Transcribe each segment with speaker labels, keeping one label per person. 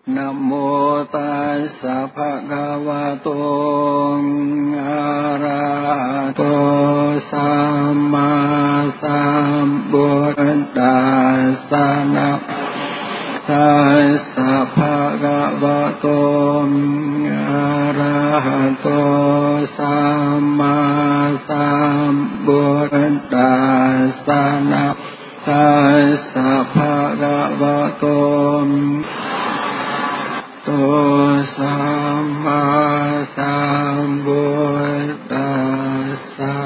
Speaker 1: นะโมตัสสะภะคะวะโตอะระหะโตสัมมาสัมพุทธัสสะนะโมตัสสะภะคะวะโตอะระหะโตสัมมาสัมพุทธัสสะนะโมตัสสะภะคะวะโตสัมมาสัมพุทธัสสะ.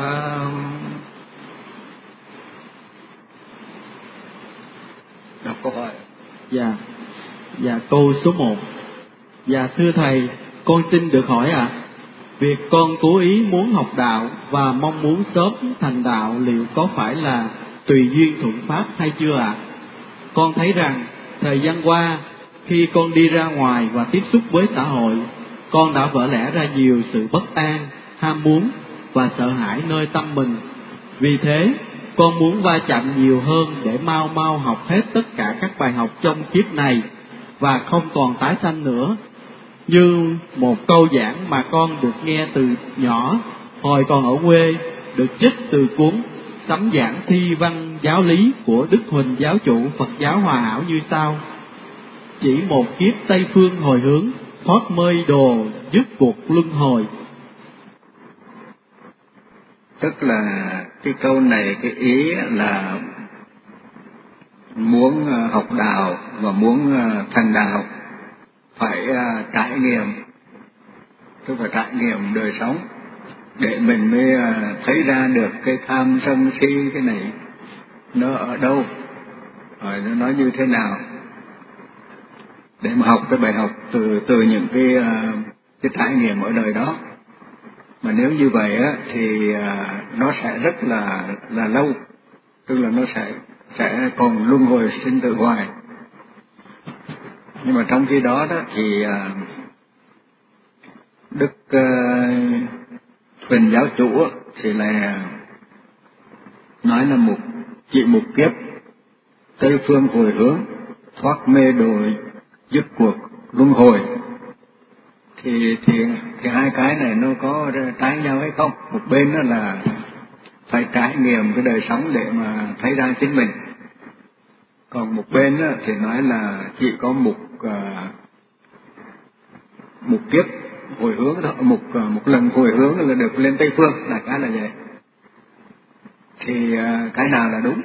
Speaker 1: Đọc câu hỏi.
Speaker 2: Dạ, câu số 1. Dạ thưa thầy, con xin được hỏi ạ. Việc con cố ý muốn học đạo và mong muốn sớm thành đạo liệu có phải là tùy duyên thuận pháp hay chưa ạ? Con thấy rằng thời gian qua khi con đi ra ngoài và tiếp xúc với xã hội, con đã vỡ lẽ ra nhiều sự bất an, ham muốn và sợ hãi nơi tâm mình. Vì thế, con muốn va chạm nhiều hơn để mau mau học hết tất cả các bài học trong kiếp này và không còn tái sanh nữa. Như một câu giảng mà con được nghe từ nhỏ, hồi còn ở quê, được trích từ cuốn Sấm giảng thi văn giáo lý của Đức Huỳnh Giáo chủ Phật giáo Hòa hảo như sau: chỉ một kiếp Tây phương hồi hướng, thoát mây đồ dứt cuộc luân hồi.
Speaker 1: Tức là cái câu này cái ý là muốn học đạo và muốn thành đạo phải trải nghiệm, tức là trải nghiệm đời sống để mình mới thấy ra được cái tham sân si cái này nó ở đâu, rồi nó nói như thế nào, để mà học cái bài học từ những cái trải nghiệm ở đời đó. Mà nếu như vậy á thì nó sẽ rất là lâu, tức là nó sẽ còn luân hồi sinh tử hoài. Nhưng mà trong khi đó thì Đức Huỳnh Giáo chủ thì là nói là chỉ một kiếp Tây phương hồi hướng, thoát mê đồ dứt cuộc luân hồi. Thì hai cái này nó có trái nhau hay không? Một bên đó là phải trải nghiệm cái đời sống để mà thấy ra chính mình, còn một bên đó thì nói là chỉ có một kiếp hồi hướng thôi, một lần hồi hướng là được lên Tây phương, đại khái là vậy. Thì cái nào là đúng?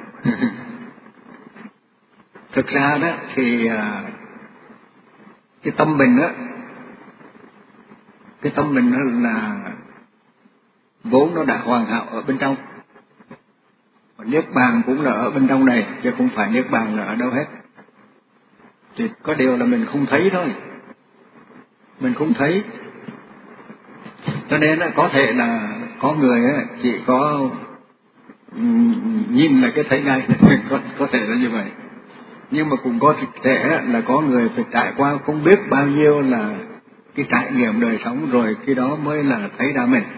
Speaker 1: Thực ra đó thì cái tâm mình đó, cái tâm mình đó là vốn nó đã hoàn hảo ở bên trong, niết bàn cũng là ở bên trong này, chứ không phải niết bàn là ở đâu hết. Thì có điều là mình không thấy thôi, mình không thấy. Cho nên có thể là có người chỉ có nhìn là cái thấy ngay, có thể là như vậy. Nhưng mà cũng có thể là có người phải trải qua không biết bao nhiêu là cái trải nghiệm đời sống rồi khi đó mới là thấy ra mình.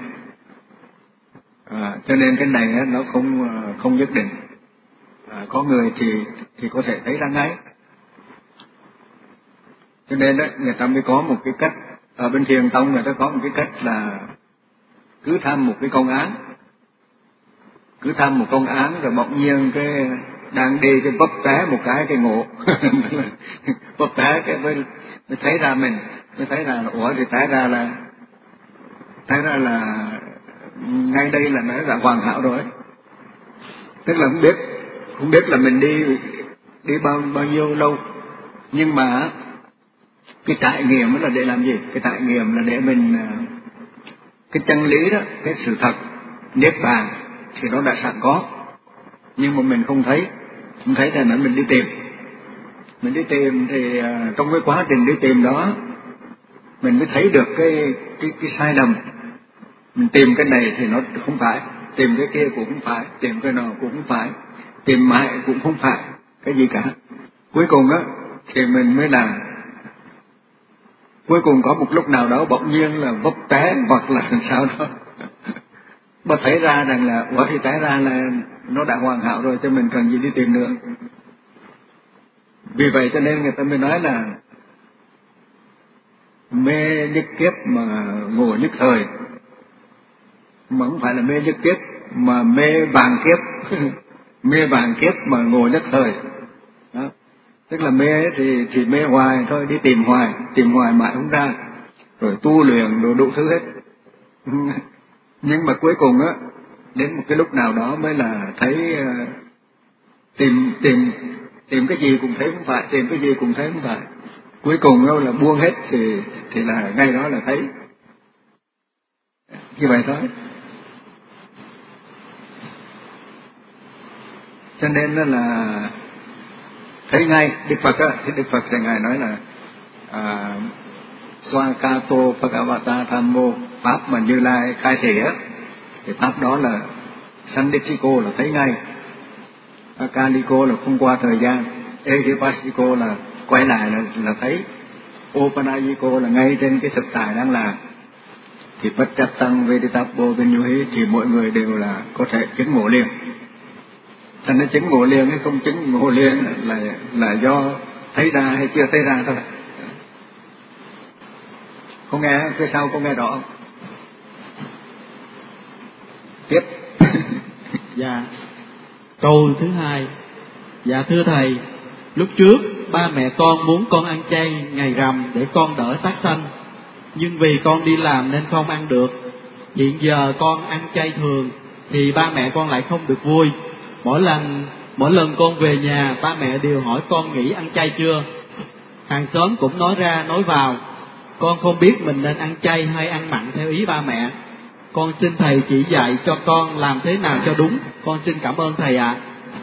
Speaker 1: Cho nên cái này nó không nhất định. Có người thì có thể thấy ra ngay. Cho nên người ta mới có một cái cách, ở bên Thiền tông người ta có một cái cách là cứ thăm một cái công án rồi bỗng nhiên cái đang đi cái vấp té một cái ngộ vấp té cái mới thấy ra mình, mới thấy ra là ủa, thì té ra là ngay đây là nó đã hoàn hảo rồi. Tức là không biết là mình đi bao nhiêu lâu, nhưng mà cái trải nghiệm là để làm gì? Cái trải nghiệm là để mình cái chân lý đó, cái sự thật niết bàn thì nó đã sẵn có, nhưng mà mình không thấy thì mình đi tìm thì trong cái quá trình đi tìm đó mình mới thấy được cái sai lầm. Mình tìm cái này thì nó không phải, tìm cái kia cũng không phải, tìm cái nào cũng không phải, tìm mãi cũng không phải cái gì cả. Cuối cùng thì mình mới là cuối cùng có một lúc nào đó bỗng nhiên là vấp té hoặc là sao đó mà thấy ra rằng là ủa, thì té ra là nó đã hoàn hảo rồi, cho mình cần gì đi tìm nữa. Vì vậy cho nên người ta mới nói là mê nhất kiếp mà ngộ nhất thời, mà không phải là mê nhất kiếp mà mê vàng kiếp mê vàng kiếp mà ngộ nhất thời. Đó. Tức là mê thì mê hoài thôi, đi tìm hoài mãi không ra, rồi tu luyện đồ đủ thứ hết nhưng mà cuối cùng á, đến một cái lúc nào đó mới là thấy tìm cái gì cũng thấy không phải, tìm cái gì cũng thấy không phải, cuối cùng đâu là buông hết thì là ngay đó là thấy như vậy thôi. Cho nên là thấy ngay. Đức Phật á, Đức Phật thì ngài nói là Swakato Bhagavata Thammo, pháp mà Như Lai khai thị á, thì pháp đó là Sanditthiko là thấy ngay, Akaliko là không qua thời gian, Ehipassiko là quay lại là thấy, Opanayiko là ngay trên cái thực tại đang làm. Thì Pacchattam Veditappo Vinyuhi thì mỗi người đều là có thể chứng ngộ liền. Thành nó chứng ngộ liền hay không chứng ngộ liền là do thấy ra hay chưa thấy ra thôi. Có nghe phía sau có nghe rõ không? Tiếp.
Speaker 2: Dạ. Câu thứ hai. Dạ thưa thầy, lúc trước ba mẹ con muốn con ăn chay ngày rằm để con đỡ sát sanh, nhưng vì con đi làm nên không ăn được. Hiện giờ con ăn chay thường thì ba mẹ con lại không được vui. Mỗi lần con về nhà, ba mẹ đều hỏi con nghỉ ăn chay chưa. Hàng xóm cũng nói ra nói vào. Con không biết mình nên ăn chay hay ăn mặn theo ý ba mẹ. Con xin thầy chỉ dạy cho con làm thế nào cho đúng. Con xin cảm ơn thầy ạ.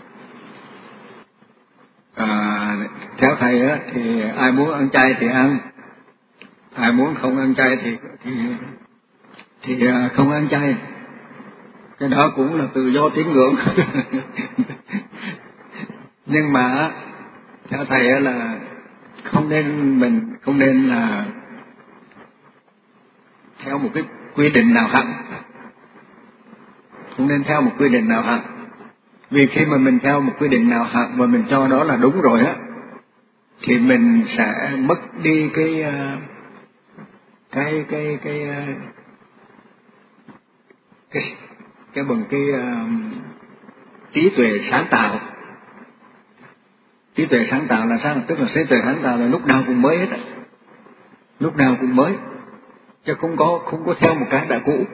Speaker 1: Theo thầy á, thì ai muốn ăn chay thì ăn, ai muốn không ăn chay thì không ăn chay. Cái đó cũng là tự do tín ngưỡng nhưng mà theo thầy là mình không nên là theo một cái quy định nào hẳn, không nên theo một quy định nào hẳn. Vì khi mà mình theo một quy định nào hẳn và mình cho đó là đúng rồi á, thì mình sẽ mất đi trí tuệ sáng tạo. Trí tuệ sáng tạo là sao? Tức là trí tuệ sáng tạo là lúc nào cũng mới hết á, lúc nào cũng mới, chứ không có theo một cái đã cũ.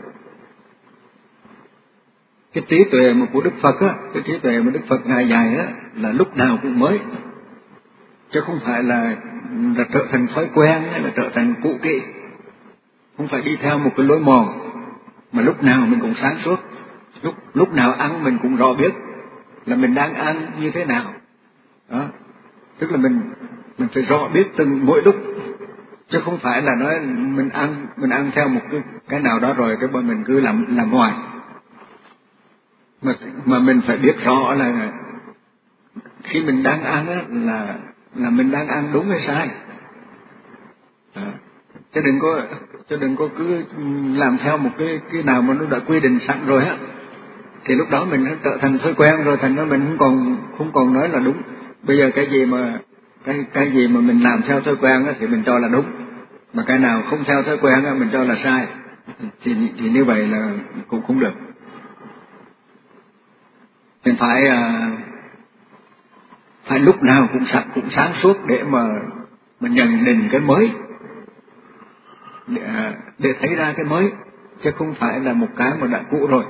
Speaker 1: Cái trí tuệ mà của Đức Phật á, cái trí tuệ mà Đức Phật ngài dạy á là lúc nào cũng mới, chứ không phải là trở thành thói quen hay là trở thành cũ kỹ. Không phải đi theo một cái lối mòn, mà lúc nào mình cũng sáng suốt, lúc nào ăn mình cũng rõ biết là mình đang ăn như thế nào. Đó, tức là mình phải rõ biết từng mỗi lúc, chứ không phải là nói mình ăn theo một cái nào đó rồi cái bọn mình cứ làm hoài. Mà mình phải biết rõ là khi mình đang ăn á là mình đang ăn đúng hay sai. Chứ đừng có cứ làm theo một cái nào mà nó đã quy định sẵn rồi á, thì lúc đó mình trở thành thói quen rồi, thành ra mình không còn nói là đúng. Bây giờ cái gì mà mình làm theo thói quen á thì mình cho là đúng, mà cái nào không theo thói quen á mình cho là sai, thì như vậy là cũng không được. Mình phải lúc nào cũng sáng suốt để mà nhận định cái mới, để thấy ra cái mới, chứ không phải là một cái mà đã cũ rồi.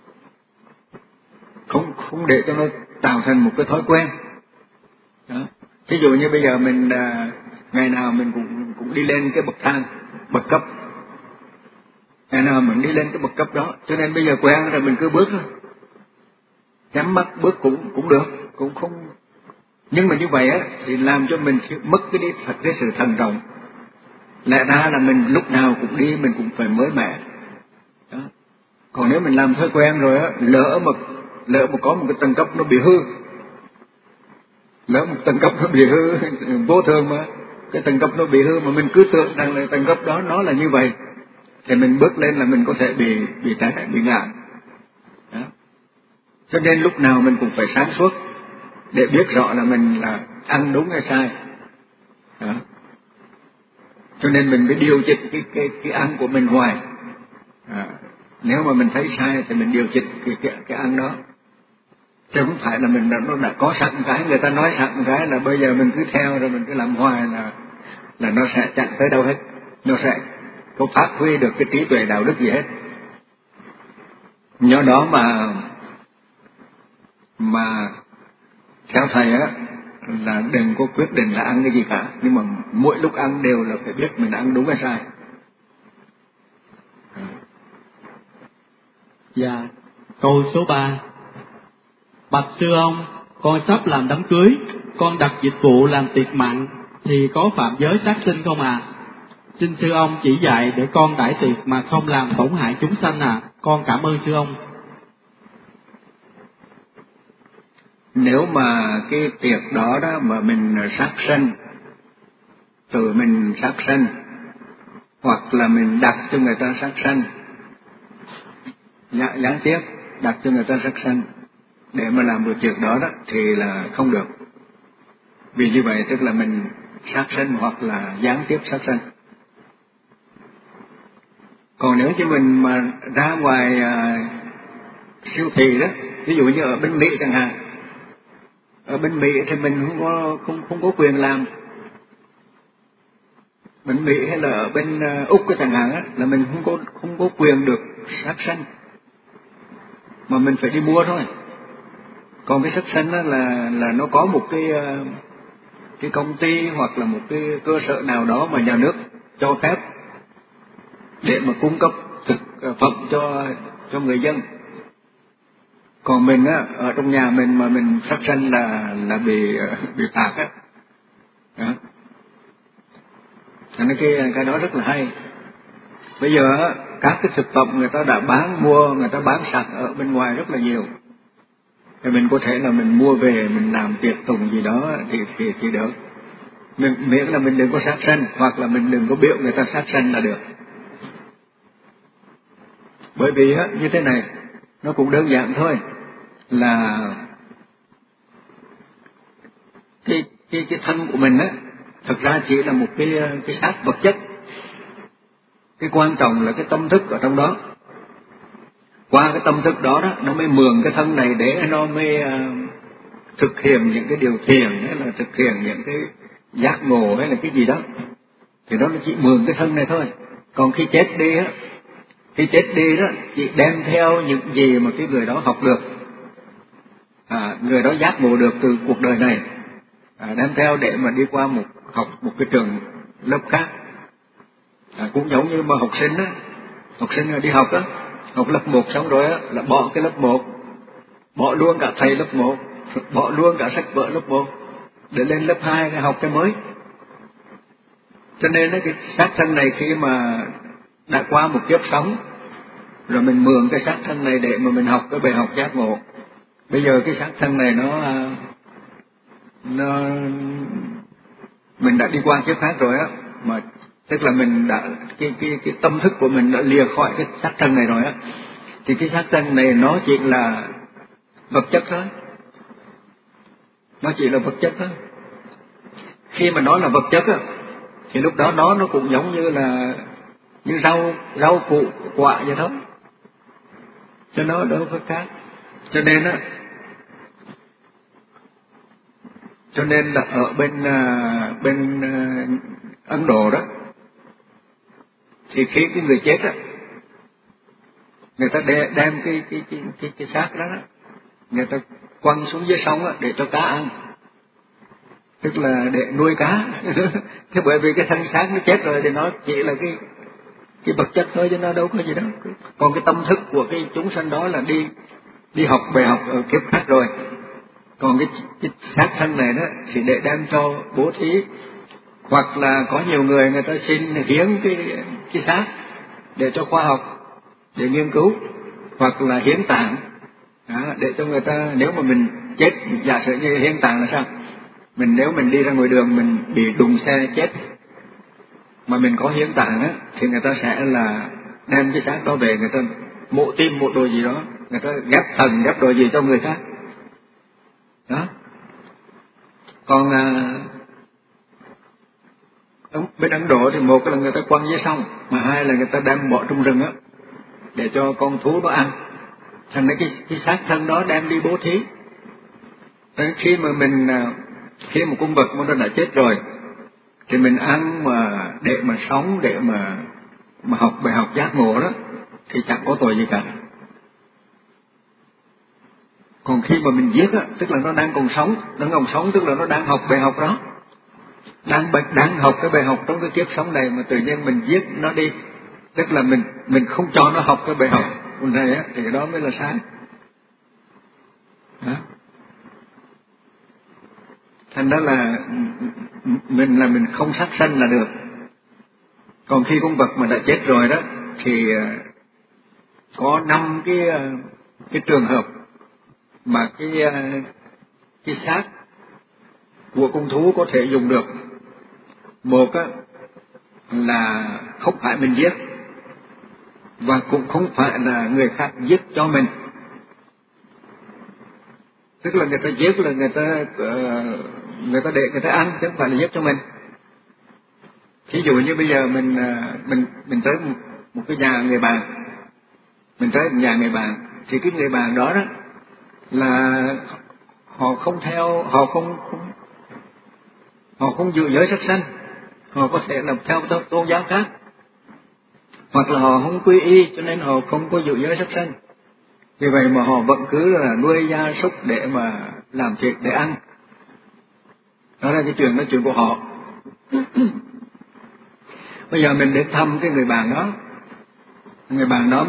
Speaker 1: Không để cho nó tạo thành một cái thói quen. Đó. Ví dụ như bây giờ mình ngày nào mình cũng đi lên cái bậc thang, bậc cấp, ngày nào mình đi lên cái bậc cấp đó, cho nên bây giờ quen rồi mình cứ bước thôi, nhắm mắt bước cũng được, cũng không. Nhưng mà như vậy á thì làm cho mình mất cái sự thận trọng. Lẽ ra là mình lúc nào cũng đi mình cũng phải mới mẻ. Đó. Còn nếu mình làm thói quen rồi á, lỡ mà có một cái tầng cấp nó bị hư, lỡ một tầng cấp nó bị hư vô thường, mà cái tầng cấp nó bị hư mà mình cứ tưởng rằng là tầng cấp đó nó là như vậy, thì mình bước lên là mình có thể bị ngã. Đó. Cho nên lúc nào mình cũng phải sáng suốt để biết rõ là mình là ăn đúng hay sai. Đó. Cho nên mình phải điều chỉnh cái ăn của mình hoài. Nếu mà mình thấy sai thì mình điều chỉnh cái ăn đó, chứ không phải là nó đã có sẵn cái, người ta nói sẵn cái là bây giờ mình cứ theo rồi mình cứ làm hoài là nó sẽ chẳng tới đâu hết, nó sẽ không phát huy được cái trí tuệ đạo đức gì hết. Do đó mà theo thầy á là đừng có quyết định là ăn cái gì cả, nhưng mà mỗi lúc ăn đều là phải biết mình ăn đúng hay sai.
Speaker 2: Dạ. Câu số 3. Bạch sư ông, con sắp làm đám cưới, con đặt dịch vụ làm tiệc mặn thì có phạm giới sát sinh không ạ? Xin sư ông chỉ dạy để con đãi tiệc mà không làm tổn hại chúng sanh ạ. Con cảm ơn sư ông.
Speaker 1: Nếu mà cái tiệc đó mà mình sát sanh, tự mình sát sanh, hoặc là mình đặt cho người ta sát sanh, gián tiếp đặt cho người ta sát sanh để mà làm buổi tiệc đó thì là không được. Vì như vậy tức là mình sát sanh hoặc là gián tiếp sát sanh. Còn nếu như mình mà ra ngoài siêu thị đó, ví dụ như ở bên Mỹ chẳng hạn, ở bên Mỹ thì mình không có quyền làm. Bên Mỹ hay là ở bên Úc cái chẳng hạn á, là mình không có quyền được sát sanh, mà mình phải đi mua thôi. Còn cái sát sanh đó là nó có một cái công ty hoặc là một cái cơ sở nào đó mà nhà nước cho phép để mà cung cấp thực phẩm cho người dân. Còn mình á, ở trong nhà mình mà mình sát sanh là bị phạt á. Đó. Cho nên cái đó rất là hay. Bây giờ á, các cái thực phẩm người ta đã người ta bán sẵn ở bên ngoài rất là nhiều. Thì mình có thể là mình mua về mình làm tiệc tùng gì đó thì được. Miễn là mình đừng có sát sanh, hoặc là mình đừng có biểu người ta sát sanh là được. Bởi vì á, như thế này, nó cũng đơn giản thôi, là cái thân của mình á, thực ra chỉ là một cái xác vật chất. Cái quan trọng là cái tâm thức ở trong đó. Qua cái tâm thức đó nó mới mượn cái thân này để nó mới thực hiện những cái điều thiền, hay là thực hiện những cái giác ngộ hay là cái gì đó. Thì nó chỉ mượn cái thân này thôi. Còn khi chết đi đó chỉ đem theo những gì mà cái người đó học được, người đó giác ngộ được từ cuộc đời này, đem theo để mà đi qua học một cái trường lớp khác. Cũng giống như mà học sinh đi học á, học lớp 1 xong rồi á là bỏ cái lớp 1, bỏ luôn cả thầy lớp 1, bỏ luôn cả sách vở lớp 1 để lên lớp 2 học cái mới. Cho nên cái xác thân này khi mà đã qua một kiếp sống rồi mình mượn cái xác thân này để mà mình học cái bài học giác ngộ. Bây giờ cái xác thân này mình đã đi qua kiếp khác rồi á, mà tức là mình đã cái tâm thức của mình đã lìa khỏi cái xác thân này rồi á, thì cái xác thân này nó chỉ là vật chất thôi, nó chỉ là vật chất thôi. Khi mà nó là vật chất á, thì lúc đó nó cũng giống như là như rau củ quả vậy thôi, cho nó đâu có khác. Cho nên là ở bên Ấn Độ đó, thì khi cái người chết á, người ta đem cái xác đó, người ta quăng xuống dưới sông á để cho cá ăn, tức là để nuôi cá. Thế bởi vì cái thân xác nó chết rồi thì nó chỉ là cái vật chất thôi, chứ nó đâu có gì đâu. Còn cái tâm thức của cái chúng sanh đó là đi học bài học ở kiếp khác rồi. Còn cái xác thân này đó thì để đem cho bố thí, hoặc là có nhiều người ta xin hiến cái xác để cho khoa học, để nghiên cứu, hoặc là hiến tạng để cho người ta. Nếu mà mình chết, giả sử như hiến tạng là sao? Nếu mình đi ra ngoài đường mình bị đụng xe chết, mà mình có hiến tạng á, thì người ta sẽ là đem cái xác đó về, người ta mộ tim mộ đồ gì đó, người ta ghép thần ghép đồ gì cho người khác đó. Bên Ấn Độ thì một là người ta quăng dưới sông, mà hai là người ta đem bỏ trong rừng á để cho con thú nó ăn. Thành ra cái xác thân đó đem đi bố thí. Đến khi mà con vật nó đã chết rồi thì mình ăn mà để mà sống, để mà học bài học giác ngộ đó thì chẳng có tội gì cả. Còn khi mà mình giết á, tức là nó đang còn sống, tức là nó đang học bài học đó, đang học cái bài học trong cái kiếp sống này, mà tự nhiên mình giết nó đi, tức là mình không cho nó học cái bài học này á, thì cái đó mới là sai. Đó. Thành ra là mình không sát sanh là được. Còn khi con vật mà đã chết rồi đó thì có 5 cái trường hợp mà cái xác của con thú có thể dùng được. Một á là không phải mình giết, và cũng không phải là người khác giết cho mình. Tức là người ta giết là người ta để người ta ăn, chứ không phải là giết cho mình. Ví dụ như bây giờ mình tới một cái nhà người bạn, mình tới nhà người bạn, thì cái người bạn đó là họ không giữ giới sát sanh, họ có thể làm theo tôn giáo khác, hoặc là họ không quy y cho nên họ không có giữ giới sát sanh. Vì vậy mà họ vẫn cứ là nuôi gia súc để mà làm thịt để ăn. Đó là cái chuyện của họ. Bây giờ mình đến thăm cái người bạn đó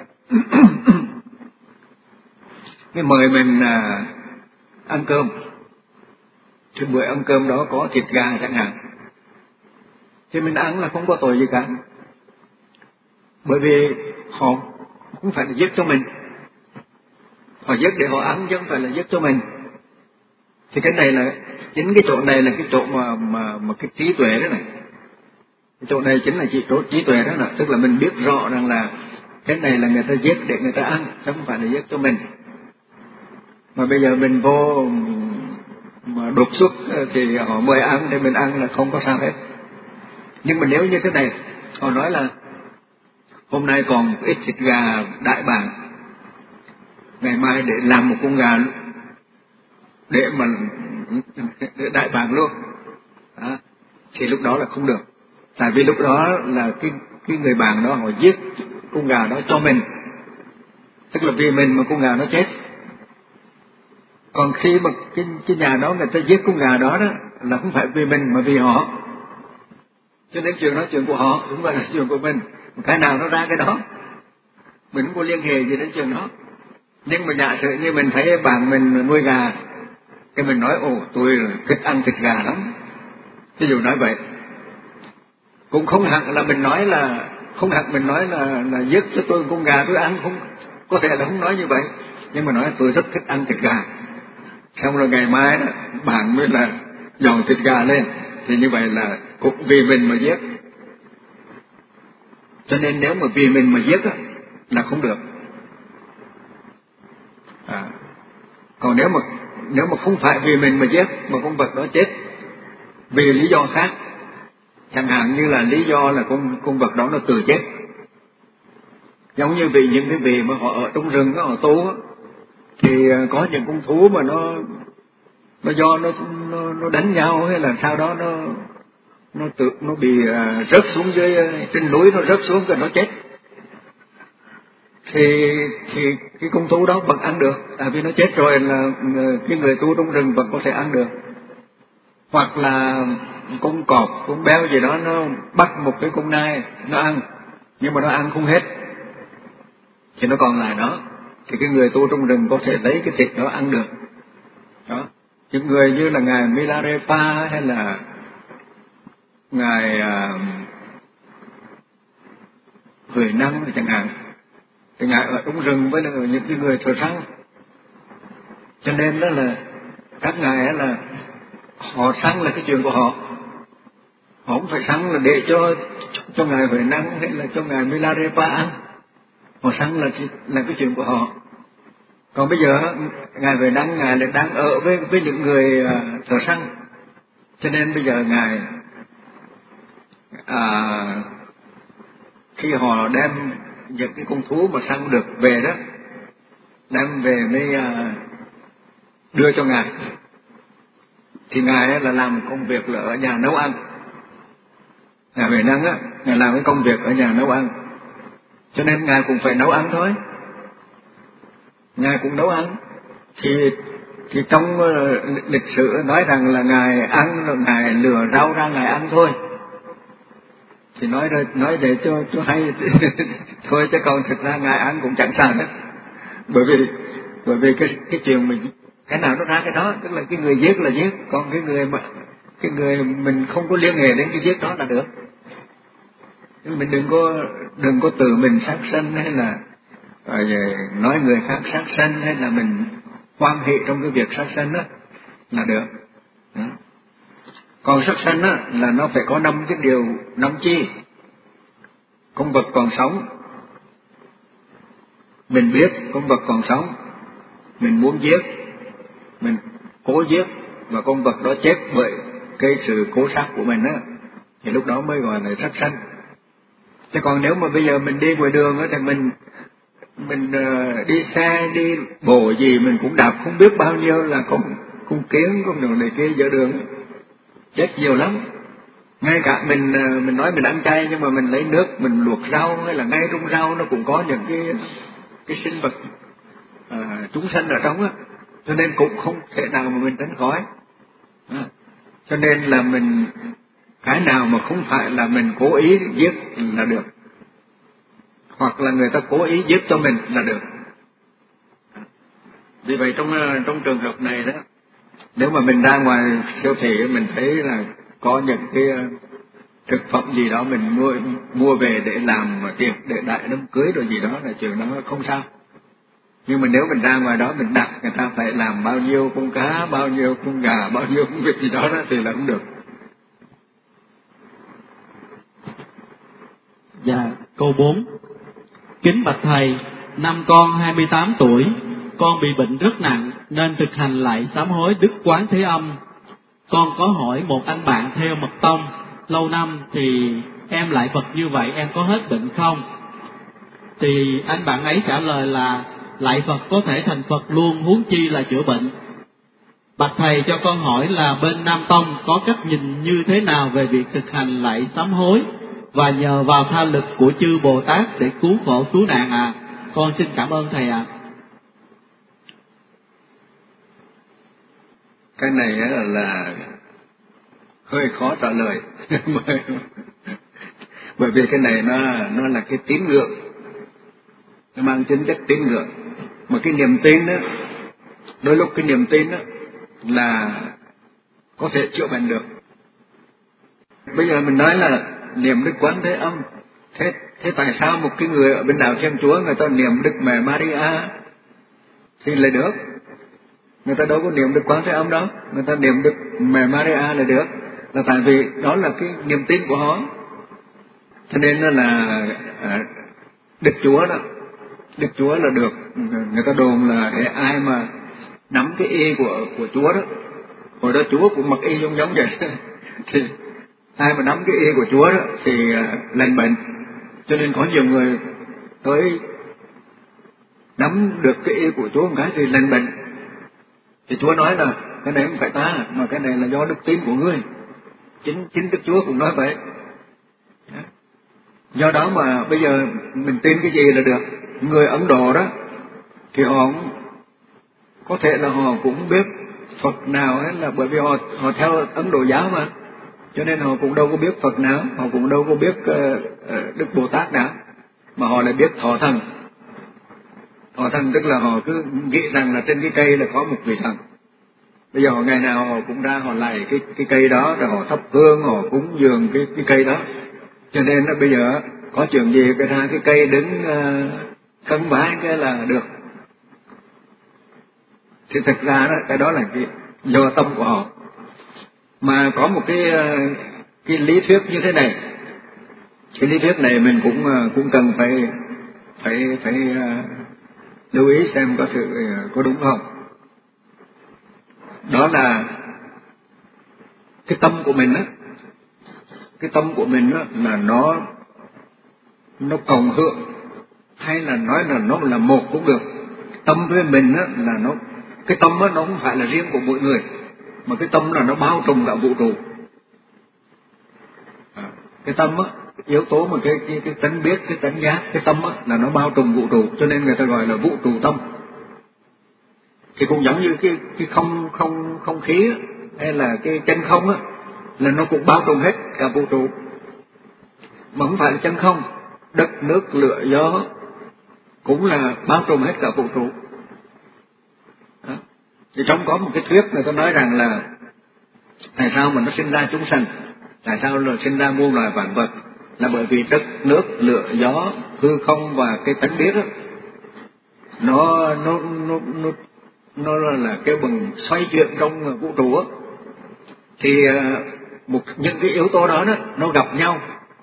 Speaker 1: mới mời mình ăn cơm. Thì bữa ăn cơm đó có thịt gà chẳng hạn, thì mình ăn là không có tội gì cả, bởi vì họ không phải là giết cho mình, họ giết để họ ăn chứ không phải là giết cho mình. Thì cái này là chính cái chỗ này là cái chỗ mà cái trí tuệ đó này. Cái chỗ này chính là chỗ trí tuệ đó nè, tức là mình biết rõ rằng là cái này là người ta giết để người ta ăn, chứ không phải là giết cho mình. Mà bây giờ mình vô mà đột xuất thì họ mời ăn thì mình ăn là không có sao hết. Nhưng mà nếu như thế này, họ nói là hôm nay còn một ít thịt gà đại bàng, ngày mai để làm một con gà để đại bàng luôn đó, thì lúc đó là không được. Tại vì lúc đó là cái người bạn đó họ giết con gà đó cho mình, tức là vì mình mà con gà nó chết. Còn khi mà cái nhà đó người ta giết con gà đó là không phải vì mình mà vì họ, cho nên chuyện đó chuyện của họ, không phải là chuyện của mình. Cái nào nó ra cái đó, mình không có liên hệ gì đến chuyện đó. Nhưng mà giả sử như mình thấy bạn mình nuôi gà, cái mình nói tôi thích ăn thịt gà lắm, ví dụ nói vậy, cũng không hẳn là mình nói là giết cho tôi con gà tôi ăn, không có thể là không nói như vậy, nhưng mà nói tôi rất thích ăn thịt gà. Xong rồi ngày mai đó bạn mới là dọn thịt gà lên, thì như vậy là cũng vì mình mà giết. Cho nên nếu mà vì mình mà giết là không được. Còn nếu mà không phải vì mình mà giết, mà con vật đó chết vì lý do khác, chẳng hạn như là lý do là con vật đó nó tự chết, giống như vì những cái vị mà họ ở trong rừng họ tu thì có những con thú mà nó do nó đánh nhau hay là sao đó, nó bị rớt xuống trên núi, nó rớt xuống rồi nó chết, thì cái con thú đó vẫn ăn được, tại vì nó chết rồi là cái người tu trong rừng vẫn có thể ăn được. Hoặc là con cọp, con béo gì đó nó bắt một cái con nai nó ăn, nhưng mà nó ăn không hết thì nó còn lại đó, thì cái người tu trong rừng có thể lấy cái thịt đó ăn được đó. Những người như là ngài Milarepa hay là ngài Huệ Năng chẳng hạn, thì ngài ở trong rừng với những cái người thợ săn, cho nên đó là các ngài là họ săn là cái chuyện của họ không phải săn là để cho ngài Huệ Năng hay là cho ngài Milarepa ăn, họ săn là cái chuyện của họ. Còn bây giờ ngài Huệ Năng ngài lại đang ở với những người thợ săn, cho nên bây giờ ngài khi họ đem những cái con thú mà săn được về đó, đem về mới đưa cho ngài, thì ngài là làm công việc là ở nhà nấu ăn. Ngài Huệ Năng á, ngài làm cái công việc ở nhà nấu ăn, cho nên ngài cũng phải nấu ăn thôi. Ngài cũng nấu ăn, thì trong lịch sử nói rằng là ngài ăn rồi ngài lừa rau ra ngài ăn thôi, thì nói để cho hay thôi, chứ còn thực ra ngài ăn cũng chẳng sao hết. Bởi vì cái chuyện mình cái nào nó ra cái đó, tức là cái người giết là giết, còn cái người mình không có liên hệ đến cái giết đó là được. Mình đừng có tự mình sát sanh, hay là nói người khác sát sanh, hay là mình quan hệ trong cái việc sát sanh đó là được. Còn sát sanh á là nó phải có 5 cái điều, 5 chi. Con vật còn sống, mình biết con vật còn sống, mình muốn giết, mình cố giết, và con vật đó chết bởi cái sự cố sát của mình á, thì lúc đó mới gọi là sát sanh. Chứ còn nếu mà bây giờ mình đi ngoài đường á, thì mình đi xe, đi bộ gì mình cũng đạp không biết bao nhiêu là con kiến, con đường này kia giữa đường, chết nhiều lắm. Ngay cả mình nói mình ăn chay, nhưng mà mình lấy nước mình luộc rau, hay là ngay trong rau nó cũng có những cái sinh vật chúng sanh ở trong á, cho nên cũng không thể nào mà mình tránh khỏi. Cho nên là mình cái nào mà không phải là mình cố ý giết là được, hoặc là người ta cố ý giết cho mình là được. Vì vậy trong trường hợp này đó, nếu mà mình ra ngoài siêu thị mình thấy là có những cái thực phẩm gì đó mình mua về để làm tiệc, để đại đám cưới rồi gì đó, là chuyện đó không sao. Nhưng mà nếu mình ra ngoài đó mình đặt người ta phải làm bao nhiêu con cá, bao nhiêu con gà, bao nhiêu con vịt gì đó, thì là không được.
Speaker 2: Dạ, câu 4. Kính bạch thầy, năm con 28 tuổi, con bị bệnh rất nặng nên thực hành lạy sám hối Đức Quán Thế Âm. Con có hỏi một anh bạn theo mật tông lâu năm thì em lạy Phật như vậy em có hết bệnh không? Thì anh bạn ấy trả lời là lạy Phật có thể thành Phật luôn, huống chi là chữa bệnh. Bạch thầy cho con hỏi là bên Nam Tông có cách nhìn như thế nào về việc thực hành lạy sám hối và nhờ vào tha lực của chư Bồ Tát để cứu khổ cứu nạn ạ? Con xin cảm ơn thầy ạ.
Speaker 1: Cái này là hơi khó trả lời. Bởi vì cái này nó là cái tín ngưỡng, nó mang tính chất tín ngưỡng. Mà cái niềm tin đó, đôi lúc cái niềm tin đó là có thể chữa bệnh được. Bây giờ mình nói là niệm Đức Quán Thế Âm, thế tại sao một cái người ở bên đạo Thiên Chúa người ta niệm Đức Mẹ Maria thì lại được? Người ta đâu có niệm Đức Quán Thế Âm đâu, người ta niệm Đức Mẹ Maria là được, là tại vì đó là cái niềm tin của họ. Cho nên là Đức Chúa đó, Đức Chúa là được. Người ta đồn là ai mà nắm cái y của Chúa đó, hồi đó Chúa cũng mặc y giống vậy thì ai mà nắm cái y của Chúa đó thì lành bệnh. Cho nên có nhiều người tới nắm được cái y của Chúa một cái thì lành bệnh. Thì Chúa nói là cái này không phải ta, mà cái này là do đức tin của ngươi. Chính Đức Chúa cũng nói vậy. Do đó mà bây giờ mình tin cái gì là được. Người Ấn Độ đó thì họ có thể là họ cũng biết Phật nào hết, là bởi vì họ theo Ấn Độ giáo mà, cho nên họ cũng đâu có biết Phật nào, họ cũng đâu có biết Đức Bồ Tát nào, mà họ lại biết thọ thần. Thọ thần tức là họ cứ nghĩ rằng là trên cái cây là có một vị thần. Bây giờ họ ngày nào họ cũng ra họ lạy cái cây đó, rồi họ thắp hương, họ cúng dường cái cây đó. Cho nên là bây giờ có chuyện gì cái ra cái cây đứng cân bái cái là được. Thì thực ra đó, cái đó là cái do tâm của họ. Mà có một cái lý thuyết như thế này. Cái lý thuyết này mình cũng cần phải lưu ý xem có đúng không. Đó là cái tâm của mình á, cái tâm của mình đó là nó cộng hưởng, hay là nói là nó là một cũng được. Tâm với mình đó là cái tâm đó nó không phải là riêng của mỗi người, mà cái tâm là nó bao trùm cả vũ trụ. Cái tâm á, yếu tố mà cái tánh biết, cái tánh giác, cái tâm á là nó bao trùm vũ trụ, cho nên người ta gọi là vũ trụ tâm. Thì cũng giống như cái không khí á, hay là cái chân không á, là nó cũng bao trùm hết cả vũ trụ, mà không phải là chân không. Đất, nước, lửa, gió cũng là bao trùm hết cả vũ trụ. Đó. Thì trong có một cái thuyết người ta nói rằng là tại sao mà nó sinh ra chúng sanh, tại sao là sinh ra muôn loài vạn vật, là bởi vì đất, nước, lửa, gió, hư không và cái tánh biết đó, nó là cái bừng xoay chuyển trong vũ trụ á. Thì những cái yếu tố đó nó gặp nhau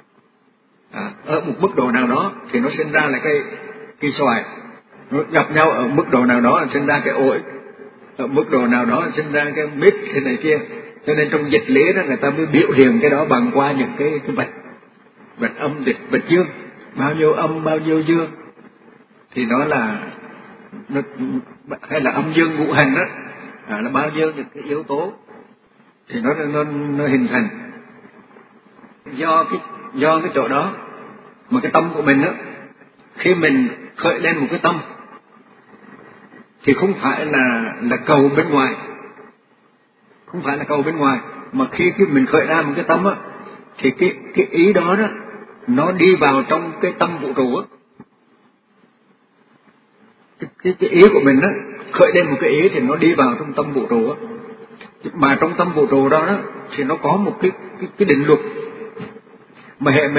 Speaker 1: ở một mức độ nào đó thì nó sinh ra là cái xoài, nó gặp nhau ở mức độ nào đó là sinh ra cái ổi, ở mức độ nào đó là sinh ra cái mít thế này kia. Cho nên trong dịch lý đó người ta mới biểu hiện cái đó bằng qua những cái vạch âm vạch dương, bao nhiêu âm bao nhiêu dương, thì nó là hay là âm dương ngũ hành đó, là bao nhiêu những cái yếu tố thì nó hình thành. Do cái chỗ đó mà cái tâm của mình đó, khi mình khởi lên một cái tâm thì không phải là cầu bên ngoài, không phải là cầu bên ngoài, mà khi mình khởi ra một cái tâm á, thì cái ý đó nó đi vào trong cái tâm vũ trụ á. Cái ý của mình đó, khởi lên một cái ý thì nó đi vào trong tâm vũ trụ á. Mà trong tâm vũ trụ đó thì nó có một cái định luật, mà hệ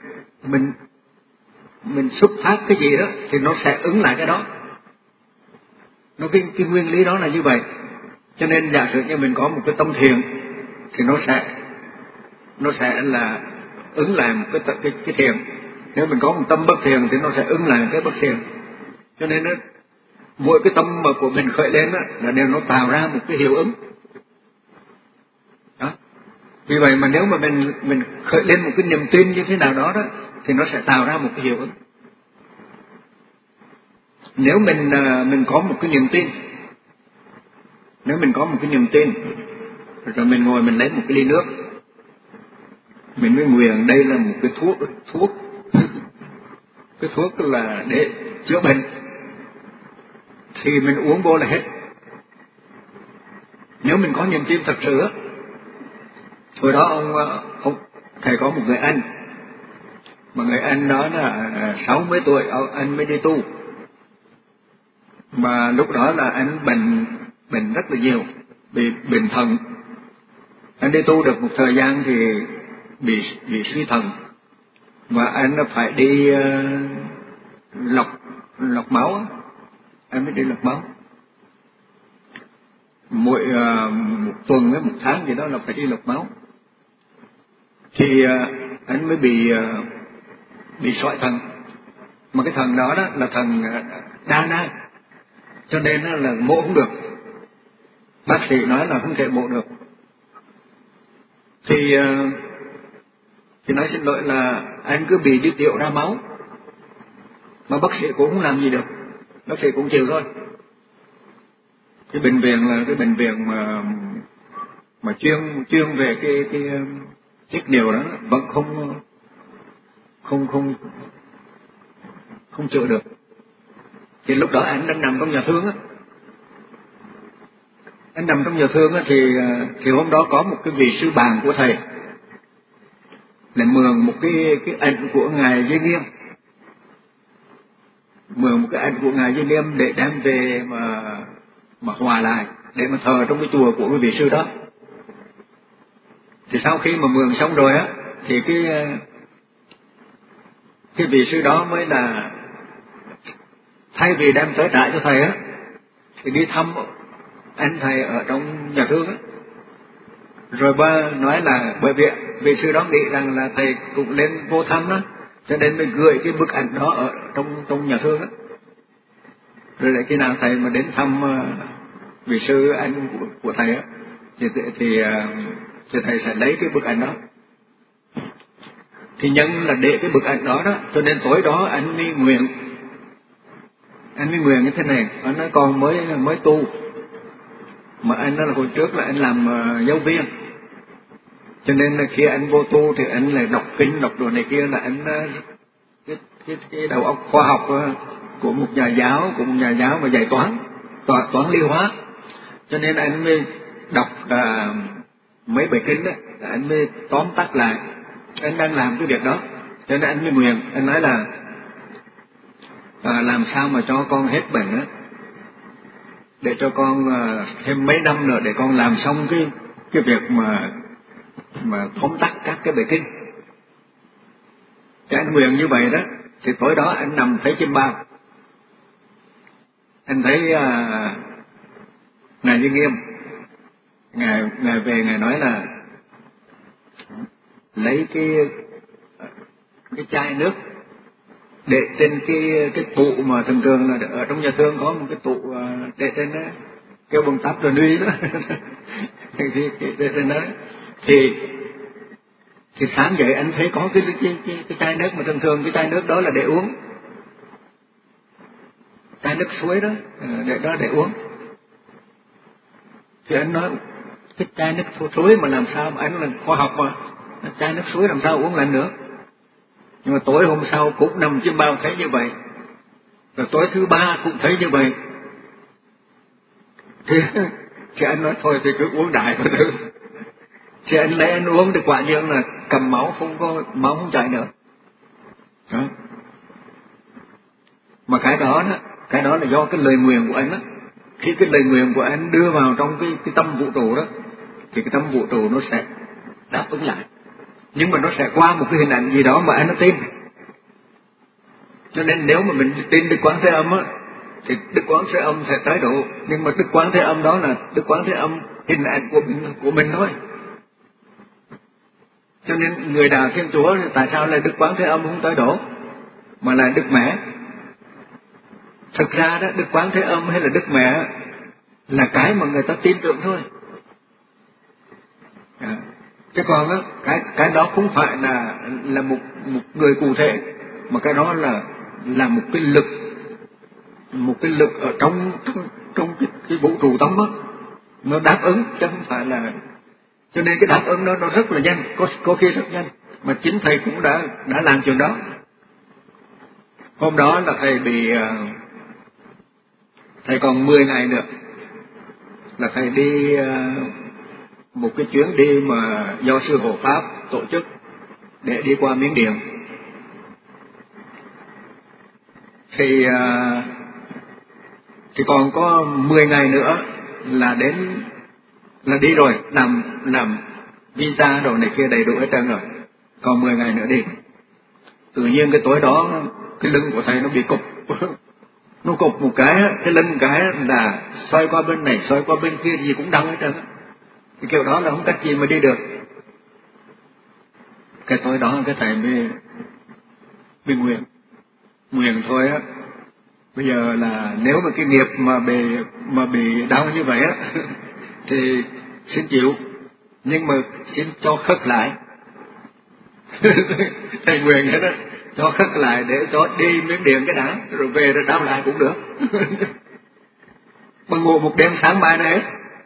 Speaker 1: mình xuất phát cái gì đó thì nó sẽ ứng lại cái đó. Nó cái nguyên lý đó là như vậy. Cho nên giả sử như mình có một cái tâm thiện thì nó sẽ là ứng lại một cái thiện. Nếu mình có một tâm bất thiện thì nó sẽ ứng lại cái bất thiện. Cho nên mỗi cái tâm mà của mình khởi lên là đều nó tạo ra một cái hiệu ứng. Đó. Vì vậy mà nếu mà mình khởi lên một cái niềm tin như thế nào đó thì nó sẽ tạo ra một cái hiệu ứng. Nếu mình có một cái niềm tin, nếu mình có một cái niềm tin, rồi mình ngồi mình lấy một cái ly nước, mình mới nguyện đây là một cái thuốc cái thuốc là để chữa bệnh, thì mình uống vô là hết. Nếu mình có niềm tin thật sự. Hồi đó ông thầy có một người anh, mà người anh đó là 60 tuổi anh mới đi tu, mà lúc đó là anh bệnh rất là nhiều, bị bệnh thận. Anh đi tu được một thời gian thì bị suy thận, và anh phải đi lọc máu. Anh mới đi lọc máu mỗi một tuần với một tháng gì đó là phải đi lọc máu. Thì anh mới bị sỏi thận, mà cái thận đó là thận đa nang, cho nên là mổ không được. Bác sĩ nói là không thể mổ được. Thì nói xin lỗi là anh cứ bị đi tiểu ra máu, mà bác sĩ cũng không làm gì được, bác sĩ cũng chịu thôi. Cái bệnh viện là cái bệnh viện mà chuyên về cái chất điều đó vẫn không chữa được. Thì lúc đó anh đang nằm trong nhà thương á, anh nằm trong nhà thương á, thì hôm đó có một cái vị sư bạn của thầy lại mượn một cái ảnh của ngài Duy Nghiêm, mượn một cái ảnh của ngài Duy Nghiêm để đem về mà hòa lại để mà thờ trong cái chùa của cái vị sư đó. Thì sau khi mà mượn xong rồi á, thì cái vị sư đó mới là thay vì đem tới trại cho thầy á, thì đi thăm anh thầy ở trong nhà thương á. Rồi ba nói là bởi vì vị sư đó nghĩ rằng là thầy cũng lên vô thăm đó, cho nên mới gửi cái bức ảnh đó ở trong nhà thương á. Rồi lại khi nào thầy mà đến thăm vị sư anh của thầy á, thì thầy sẽ lấy cái bức ảnh đó Thì nhân là để cái bức ảnh đó đó, cho nên tối đó anh mới nguyện như thế này. Anh nói con mới tu, mà anh nói là hồi trước là anh làm giáo viên, cho nên là khi anh vô tu thì anh lại đọc kinh đọc đồ này kia, là anh cái đầu óc khoa học của một nhà giáo mà dạy toán lý hóa, cho nên anh mới đọc mấy bài kinh đó, anh mới tóm tắt lại. Anh đang làm cái việc đó, cho nên anh mới nguyện, anh nói là làm sao mà cho con hết bệnh á, để cho con thêm mấy năm nữa để con làm xong cái việc mà tóm tắt các cái bài kinh. Thì anh nguyện như vậy đó, thì tối đó anh nằm thấy chim bao. Anh thấy ngài Như Nghiêm, ngài về ngài nói là lấy cái chai nước để trên cái tụ mà thường là ở trong nhà thương có một cái tụ để trên đó, kêu bằng tắp rồi nuôi đó thì để trên đó thì sáng dậy anh thấy có cái chai nước mà thường cái chai nước đó là để uống, chai nước suối đó để uống. Thì anh nói cái chai nước suối mà làm sao mà anh là khoa học mà, chai nước suối làm sao uống lại nữa. Nhưng mà tối hôm sau cũng nằm chim bao thấy như vậy, rồi tối thứ ba cũng thấy như vậy. Thì anh nói thôi thì cứ uống đại vào thứ. Thì anh lấy anh uống thì quả nhiên là cầm máu không chảy nữa. Đó. Mà cái đó là do cái lời nguyền của anh đó. Khi cái lời nguyền của anh đưa vào trong cái tâm vũ trụ đó, thì cái tâm vũ trụ nó sẽ đáp ứng lại. Nhưng mà nó sẽ qua một cái hình ảnh gì đó mà anh nó tin. Cho nên nếu mà mình tin Đức Quán Thế Âm á, thì Đức Quán Thế Âm sẽ tái độ. Nhưng mà Đức Quán Thế Âm đó là Đức Quán Thế Âm hình ảnh của mình thôi. Cho nên người Đạo Thiên Chúa thì tại sao là Đức Quán Thế Âm không tái độ, mà là Đức Mẹ? Thực ra đó, Đức Quán Thế Âm hay là Đức Mẹ là cái mà người ta tin tưởng thôi. Chứ còn á, cái đó không phải là một người cụ thể, mà cái đó là một cái lực ở trong cái vũ trụ tâm á, nó đáp ứng chứ không phải là. Cho nên cái đáp ứng đó nó rất là nhanh, có khi rất nhanh, mà chính thầy cũng đã làm chuyện đó. Hôm đó là thầy còn 10 ngày nữa là thầy đi một cái chuyến đi mà do sư Hộ Pháp tổ chức để đi qua Miến Điện. Thì còn có 10 ngày nữa là đi rồi, làm visa đồ này kia đầy đủ hết trơn rồi, còn 10 ngày nữa đi. Tự nhiên cái tối đó cái lưng của thầy nó bị cục nó cục một cái lưng cái là xoay qua bên này xoay qua bên kia gì cũng đau hết trơn. Cái kiểu đó là không cách gì mà đi được. Cái tối đó cái thầy mới nguyện thôi á, bây giờ là nếu mà cái nghiệp mà bị đau như vậy á thì xin chịu, nhưng mà xin cho khất lại. Thầy nguyện hết đó, cho khất lại để cho đi Miến Điện cái đã, rồi về rồi đau lại cũng được. Mà ngủ một đêm sáng mai nữa hết.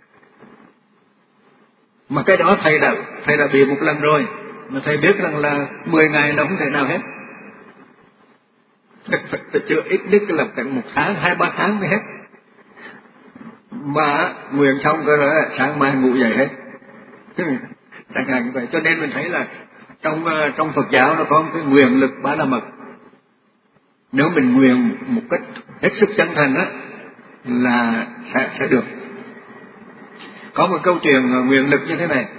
Speaker 1: Mà cái đó thầy đã bị một lần rồi, mà thầy biết rằng là 10 ngày là không thể nào hết. Chưa ít nhất là khoảng 1 tháng, 2-3 tháng mới hết. Mà nguyện xong rồi sáng mai ngủ dậy hết. Chẳng hạn như vậy. Cho nên mình thấy là trong Phật giáo nó có một cái nguyện lực Ba La Mật. Nếu mình nguyện một cách hết sức chân thành á là sẽ được. Có một câu chuyện nguyện lực như thế này.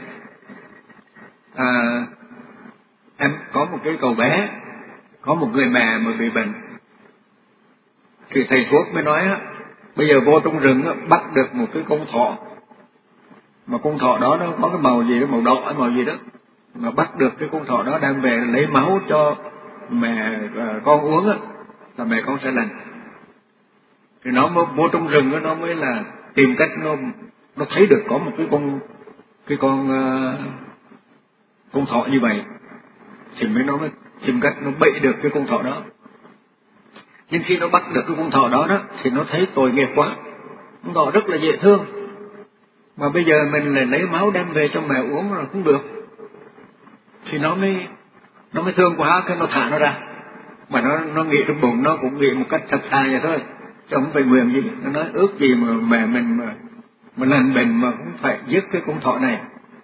Speaker 1: Em có một cái cậu bé, có một người mẹ mà bị bệnh, thì thầy thuốc mới nói á, bây giờ vô trong rừng á, bắt được một cái con thỏ, mà con thỏ đó nó có cái màu gì đó, màu đỏ hay màu gì đó, mà bắt được cái con thỏ đó đem về lấy máu cho mẹ con uống á, là mẹ con sẽ lành. Thì nó mới vô trong rừng á, nó mới là tìm cách nó thấy được có một cái con thỏ như vậy. thì nó mới tìm cách nó bậy được cái con thỏ đó. Nhưng khi nó bắt được cái con thỏ đó thì nó thấy tội nghiệp quá. Con thỏ rất là dễ thương, mà bây giờ mình lại lấy máu đem về cho mẹ uống là không được, thì nó mới thương quá, cái nó thả nó ra. Mà nó nghĩ trong bụng nó cũng nghĩ một cách thật thà vậy thôi, chứ không phải nguyện gì. Nó nói ước gì mà mẹ mình mà lành bệnh mà cũng phải giết cái con thỏ này.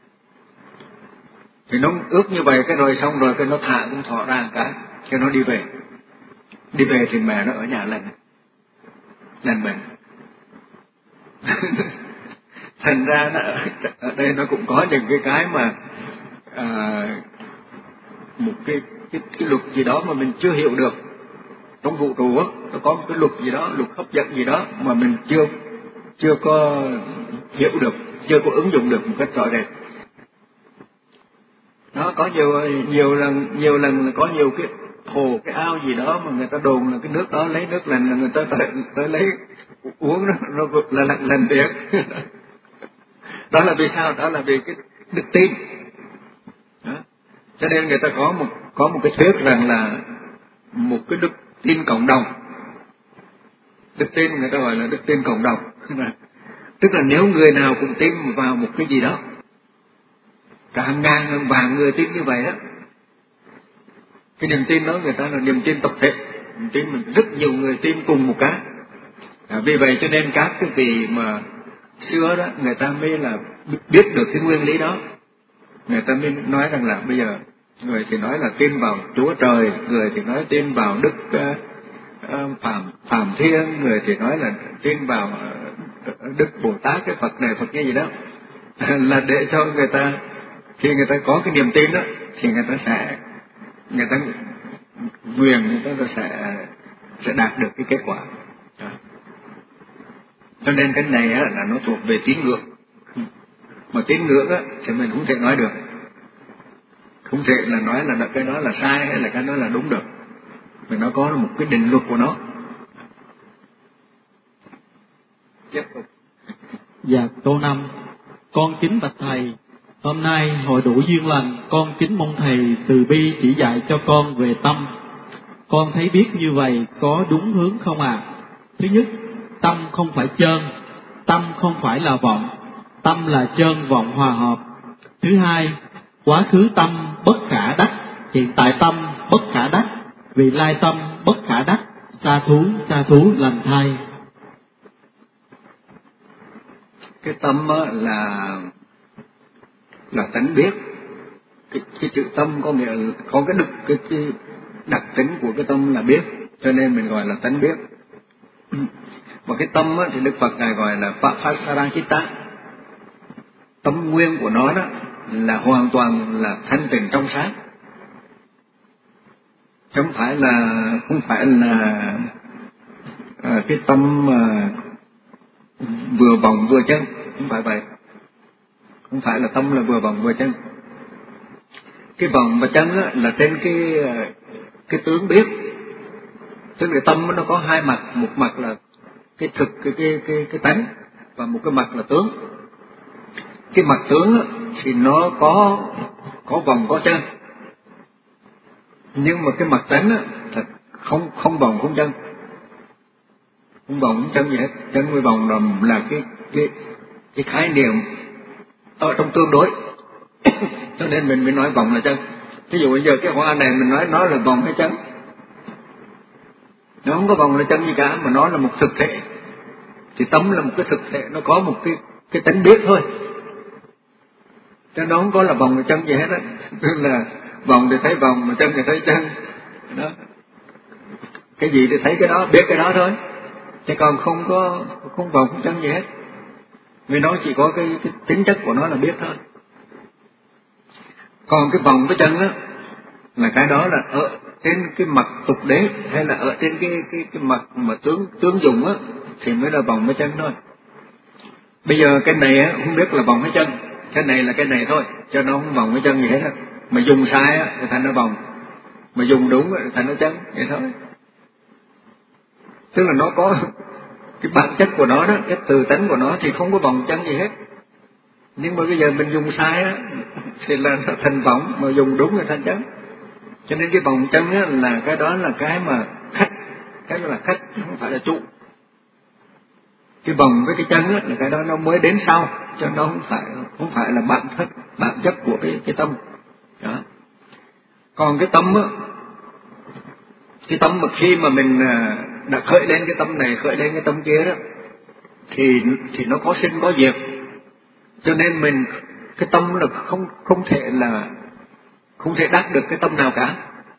Speaker 1: Thì nó ước như vậy, cái rồi xong rồi cái nó thả con thỏ ra một cái, cho nó đi về. Đi về thì mẹ nó ở nhà lành bệnh. Thành ra ở đây nó cũng có những cái mà một cái luật gì đó mà mình chưa hiểu được. Trong vũ trụ nó có một cái luật gì đó, luật hấp dẫn gì đó mà mình chưa có hiểu được, chưa có ứng dụng được một cách rõ rệt. Nó có nhiều lần là có nhiều cái hồ, cái ao gì đó mà người ta đồn là cái nước đó lấy nước lành, là người ta tới lấy uống nó là lành tiệt. Đó là vì sao? Đó là vì cái đức tin. Đó. Cho nên người ta có một cái thuyết rằng là một cái đức tin cộng đồng. Đức tin người ta gọi là đức tin cộng đồng. Tức là nếu người nào cũng tin vào một cái gì đó, cả hàng ngàn hàng vạn người tin như vậy đó, cái niềm tin đó người ta là niềm tin tập thể, niềm tin mình rất nhiều người tin cùng một cái. Vì vậy cho nên các cái vị mà xưa đó người ta mới là biết được cái nguyên lý đó, người ta mới nói rằng là bây giờ người thì nói là tin vào Chúa Trời, người thì nói tin vào Đức Phạm Thiên, người thì nói là tin vào Đức Bồ Tát, cái Phật này Phật kia gì đó, là để cho người ta khi người ta có cái niềm tin đó thì người ta nguyện người ta sẽ đạt được cái kết quả. Cho nên cái này là nó thuộc về tín ngưỡng. Mà tín ngưỡng thì mình không thể nói được, không thể là nói là cái đó là sai hay là cái đó là đúng được. Vì nó có một cái định luật của nó. Tiếp tục.
Speaker 2: Dạ, câu 5. Con kính bạch thầy, hôm nay hội đủ duyên lành, con kính mong thầy từ bi chỉ dạy cho con về tâm. Con thấy biết như vậy có đúng hướng không ạ? Thứ nhất, tâm không phải chân, tâm không phải là vọng, tâm là chân vọng hòa hợp. Thứ hai, quá khứ tâm bất khả đắc, hiện tại tâm bất khả đắc, vị lai tâm bất khả đắc, xa thú lành thay.
Speaker 1: Cái tâm là tánh biết. Cái chữ tâm có nghĩa là có cái đặc tính của cái tâm là biết, cho nên mình gọi là tánh biết. Và cái tâm thì Đức Phật Ngài gọi là Pasarachitta. Tâm nguyên của nó đó là hoàn toàn là thanh tịnh trong sáng, không phải là cái tâm vừa vòng vừa chân, không phải vậy. Không phải là tâm là vừa vòng vừa chân. Cái vòng và chân là trên cái tướng biết. Tức là tâm nó có hai mặt, một mặt là cái thực cái tánh, và một cái mặt là tướng. Cái mặt tướng thì nó có vòng có chân, nhưng mà cái mặt tánh là không vòng không chân, không vòng không chân gì hết. Chân với vòng là cái khái niệm ở trong tương đối. Cho nên mình mới nói vòng là chân. Ví dụ bây giờ cái hoa này mình nói nó là vòng hay chân, nó không có vòng là chân gì cả, mà nó là một thực thể. Thì tâm là một cái thực thể, nó có một cái tánh biết thôi, chứ nó không có là vòng là chân gì hết á. Tức là vòng thì thấy vòng, mà chân thì thấy chân đó. Cái gì thì thấy cái đó, biết cái đó thôi, chứ còn không vòng không chân gì hết. Vì nó chỉ có cái tính chất của nó là biết thôi. Còn cái vòng cái chân là cái đó là ở trên cái mặt tục đế, hay là ở trên cái mặt mà tướng dùng thì mới là vòng với chân thôi. Bây giờ cái này không biết là vòng hay chân, cái này là cái này thôi, cho nó không vòng với chân gì hết á. Mà dùng sai thì thành nó vòng, mà dùng đúng thì thành nó chân, vậy thôi. Tức là nó có cái bản chất của nó đó, cái từ tánh của nó thì không có vòng chân gì hết. Nhưng mà bây giờ mình dùng sai thì là nó thành vọng, mà dùng đúng là thành chân. Cho nên cái vòng chân á, là cái đó là cái mà khách, cái đó là khách không phải là trụ. Cái vòng với cái chân á, là cái đó nó mới đến sau, cho nó không phải là bản chất của cái tâm đó. Còn cái tâm á, cái tâm mà khi mà mình đã khởi lên cái tâm này, khởi lên cái tâm kia đó, thì nó có sinh có diệt. Cho nên mình cái tâm là không thể đắc được cái tâm nào cả.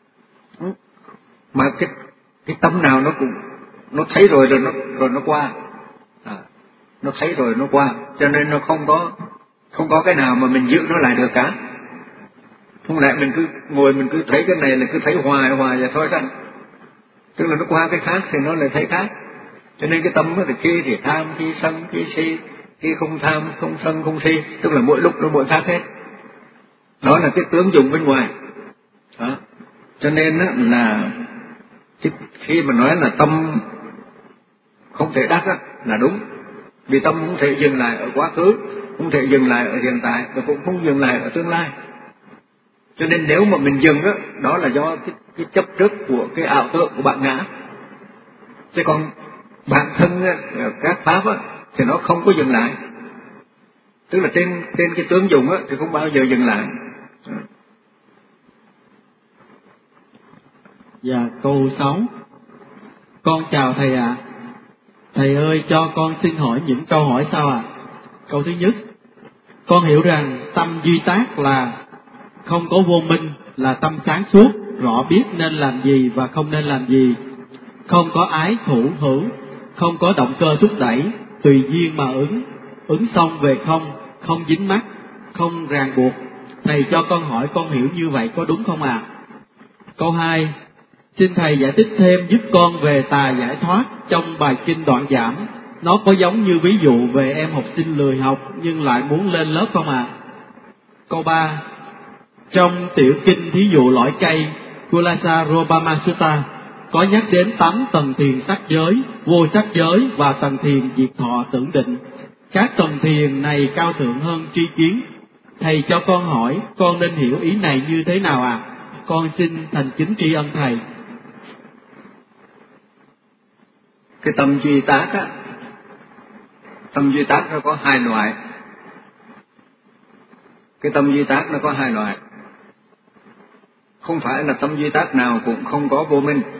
Speaker 1: Mà cái tâm nào nó thấy rồi nó qua. Nó thấy rồi nó qua, cho nên nó không có cái nào mà mình giữ nó lại được cả. Không lẽ mình cứ ngồi mình cứ thấy cái này là cứ thấy hoài vậy thôi sao? Tức là nó qua cái khác thì nó lại thấy khác. Cho nên cái tâm thì khi thì tham, khi sân, khi si, khi không tham, không sân, không si, tức là mỗi lúc nó mỗi khác hết. Đó là cái tướng dụng bên ngoài. Đó. Cho nên là khi mà nói là tâm không thể đắc là đúng. Vì tâm không thể dừng lại ở quá khứ, không thể dừng lại ở hiện tại, và cũng không dừng lại ở tương lai. Cho nên nếu mà mình dừng đó là do cái chấp trước của cái ảo tưởng của bạn ngã. Chứ còn bản thân các pháp thì nó không có dừng lại. Tức là trên cái tướng dụng thì không bao giờ dừng lại.
Speaker 2: Dạ, câu 6. Con chào thầy ạ. Thầy ơi, cho con xin hỏi những câu hỏi sau ạ. Câu thứ nhất, con hiểu rằng tâm duy tác là không có vô minh, là tâm sáng suốt, rõ biết nên làm gì và không nên làm gì, không có ái thủ hữu, không có động cơ thúc đẩy, tùy duyên mà ứng xong về không dính mắc, không ràng buộc. Thầy cho con hỏi con hiểu như vậy có đúng không ạ? Câu 2, xin thầy giải thích thêm giúp con về tà giải thoát trong bài kinh Đoạn Giảm. Nó có giống như ví dụ về em học sinh lười học nhưng lại muốn lên lớp không ạ? Câu 3, trong tiểu kinh thí dụ lõi cây Kulasarobama Sutta có nhắc đến 8 tầng thiền sắc giới, vô sắc giới và tầng thiền diệt thọ tưởng định. Các tầng thiền này cao thượng hơn tri kiến. Thầy cho con hỏi con nên hiểu ý này như thế nào ạ? Con xin thành kính tri ân thầy.
Speaker 1: Cái tâm duy tác tâm duy tác nó có hai loại. Cái tâm duy tác nó có hai loại. Không phải là tâm duy tác nào cũng không có vô minh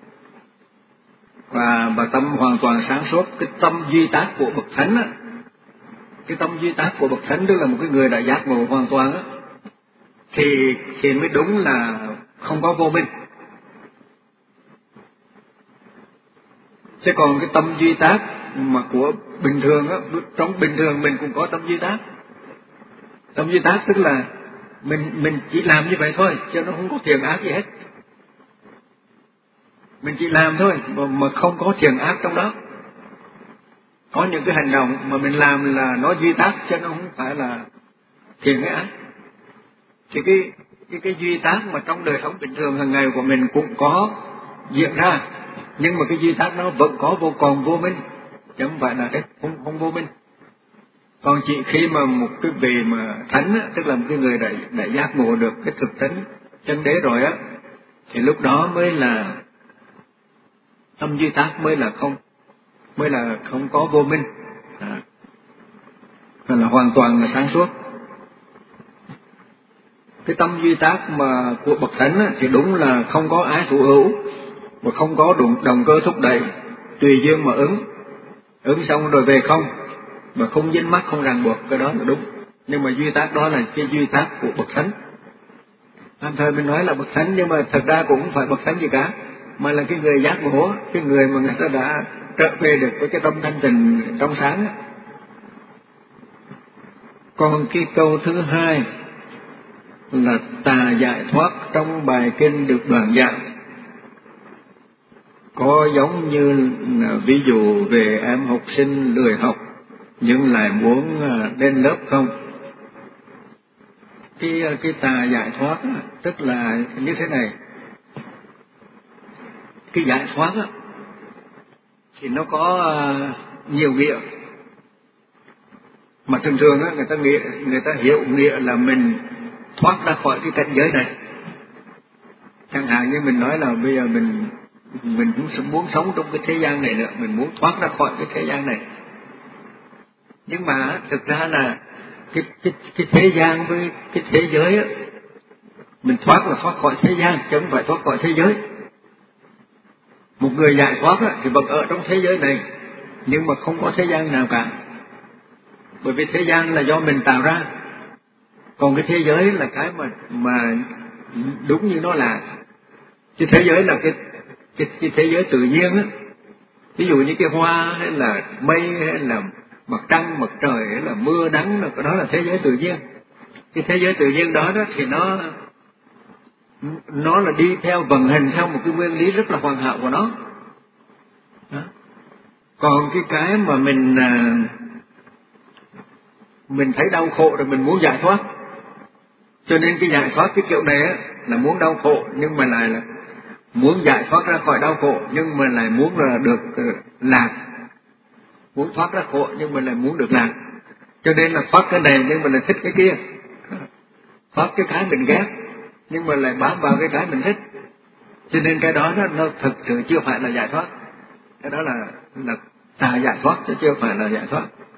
Speaker 1: và tâm hoàn toàn sáng suốt. Cái tâm duy tác của bậc thánh cái tâm duy tác của bậc thánh tức là một cái người đã giác ngộ hoàn toàn thì mới đúng là không có vô minh. Chứ còn cái tâm duy tác mà của bình thường trong bình thường mình cũng có tâm duy tác. Tâm duy tác tức là mình chỉ làm như vậy thôi, chứ nó không có thiện ác gì hết. Mình chỉ làm thôi mà không có thiện ác trong đó. Có những cái hành động mà mình làm là nó duy tác, chứ nó không phải là thiện hay ác. Thì cái duy tác mà trong đời sống bình thường hàng ngày của mình cũng có diễn ra, nhưng mà cái duy tác nó vẫn có còn vô minh, chứ không phải là cái không vô minh. Còn chỉ khi mà một cái vị mà thánh tức là một cái người đã giác ngộ được cái thực tánh chân đế rồi thì lúc đó mới là tâm duy tác mới là không có vô minh, là hoàn toàn là sáng suốt. Cái tâm duy tác mà của bậc thánh thì đúng là không có ái thủ hữu và không có động cơ thúc đẩy, tùy duyên mà ứng xong rồi về không, và không dính mắc, không ràng buộc, cái đó là đúng. Nhưng mà duy tác đó là cái duy tác của bậc thánh. Thời mình nói là bậc thánh nhưng mà thật ra cũng không phải bậc thánh gì cả, mà là cái người giác ngộ, cái người mà người ta đã trở về được với cái tâm thanh tịnh trong sáng Còn cái câu thứ hai là tà giải thoát trong bài kinh được Đoạn Giảm có giống như là ví dụ về em học sinh lười học nhưng lại muốn lên lớp không? Cái tà giải thoát tức là như thế này. Cái giải thoát thì nó có nhiều nghĩa, mà thường thường người ta hiểu nghĩa là mình thoát ra khỏi cái cảnh giới này, Chẳng hạn như mình nói là bây giờ mình cũng muốn sống trong cái thế gian này nữa, mình muốn thoát ra khỏi cái thế gian này. Nhưng mà thực ra là cái thế gian với cái thế giới á, mình thoát là thoát khỏi thế gian chứ không phải thoát khỏi thế giới. Một người giải thoát á, thì vẫn ở trong thế giới này nhưng mà không có thế gian nào cả, bởi vì thế gian là do mình tạo ra, còn cái thế giới là cái mà đúng như nó là. Cái thế giới là cái thế giới tự nhiên á, ví dụ như cái hoa hay là mây hay là mặt trăng mặt trời hay là mưa nắng, đó là thế giới tự nhiên. Cái thế giới tự nhiên đó thì nó là đi theo vận hành theo một cái nguyên lý rất là hoàn hảo của nó. Đó. Còn cái mà mình thấy đau khổ rồi mình muốn giải thoát, cho nên cái giải thoát cái kiểu này á là muốn đau khổ nhưng mà lại là muốn giải thoát ra khỏi đau khổ, nhưng mà lại muốn là được lạc, muốn thoát ra khổ nhưng mà lại muốn được lạc. Cho nên là thoát cái này nhưng mà lại thích cái kia, thoát cái mình ghét nhưng mà lại bám vào cái mình thích. Cho nên cái đó nó thực sự chưa phải là giải thoát, cái đó là tà giải thoát chứ chưa phải là giải thoát.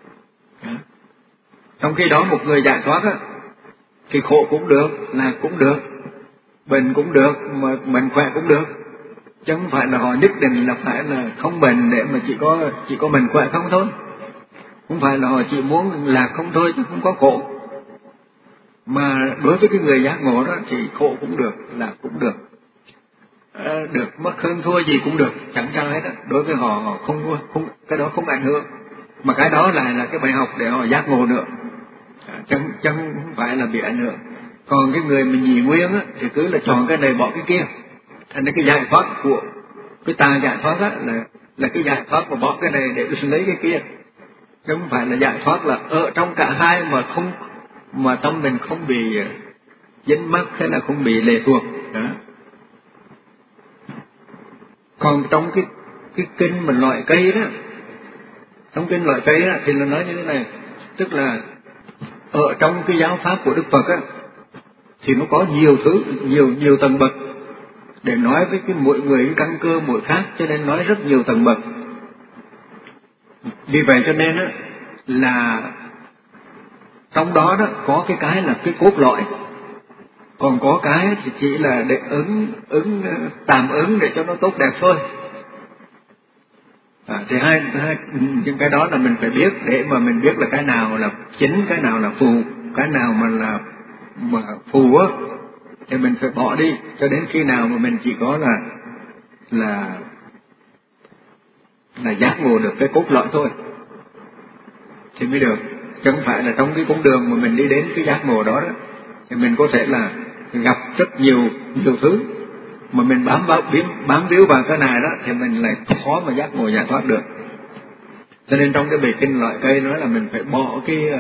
Speaker 1: Trong khi đó một người giải thoát á thì khổ cũng được, lạc cũng được, bệnh cũng được, mà mạnh khỏe cũng được, chứ không phải là họ nhất định là phải là không bệnh để mà chỉ có mạnh khỏe không thôi. Không phải là họ chỉ muốn lạc không thôi chứ không có khổ. Mà đối với cái người giác ngộ đó thì khổ cũng được, lạc cũng được, được mất hơn thua gì cũng được, chẳng sao hết á. Đối với họ không cái đó không ảnh hưởng, mà cái đó lại là cái bài học để họ giác ngộ nữa, chứ không phải là bị ảnh hưởng. Còn cái người mình nhị nguyên á thì cứ là chọn cái này bỏ cái kia, thành ra cái giải thoát của cái tà giải thoát á là cái giải thoát mà bỏ cái này để lấy cái kia, chứ không phải là giải thoát là ở trong cả hai mà tâm mình không bị dính mắc hay là không bị lệ thuộc đó. Còn trong cái kinh mình loại cây đó, trong kinh loại cây đó thì là nói như thế này, tức là ở trong cái giáo pháp của Đức Phật á thì nó có nhiều thứ, nhiều tầng bậc để nói với cái mỗi người cái căn cơ mỗi khác, cho nên nói rất nhiều tầng bậc. Vì vậy cho nên á là trong đó có cái là cái cốt lõi, còn có cái thì chỉ là để tạm ứng để cho nó tốt đẹp thôi. Thì hai những cái đó là mình phải biết để mà mình biết là cái nào là chính, cái nào là phù, cái nào mà phù á thì mình phải bỏ đi cho đến khi nào mà mình chỉ có là giác ngộ được cái cốt lõi thôi thì mới được. Chứ không phải là trong cái con đường mà mình đi đến cái giác ngộ đó thì mình có thể là gặp rất nhiều thứ mà mình bám víu vào cái này đó thì mình lại khó mà giác ngộ giải thoát được. Cho nên trong cái bài kinh loại cây nói là mình phải bỏ